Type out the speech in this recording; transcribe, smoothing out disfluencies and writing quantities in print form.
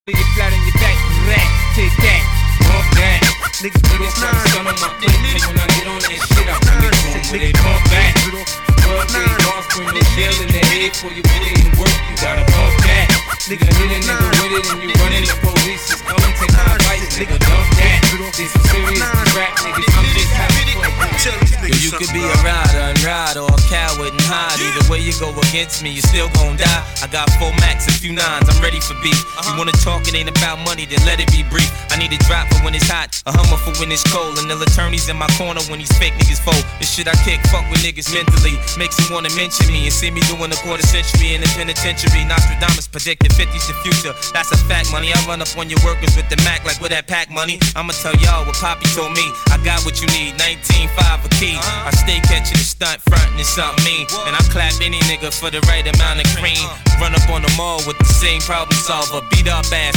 Get flat on your back, rat, take that, bump that. Niggas put this time, son on my feet. When I get on that shit, I bring it home with it, bump back. Birthday, boss, bring no jail in the head for you put it in work, you gotta bump that. Nigga hit a nigga with it and you running, the police is coming, take my advice, nigga, dump that. This is serious, rap niggas, I'm just happy for it. Yo, you could be a rider and ride or a coward and hide. Either way you go against me, you still gon' die. I got 4 max, a few nines, I'm ready for beef. You wanna talk, it ain't about money, then let it be brief. I need a drop for when it's hot, a Hummer for when it's cold. And the attorneys in my corner when these fake niggas fold. This shit I kick, fuck with niggas mentally. Makes them wanna mention me and see me doing a quarter century in the penitentiary. Nostradamus predicted 50's the future, that's a fact, money. I run up on your workers with the Mac like with that pack money. I'ma tell y'all what Poppy told me. I got what you need, 19.5 a key. I stay catching the stunt, frontin' is something mean. And I clap any nigga for the right amount of cream. Run up on them all with the same problem solver. Beat up ass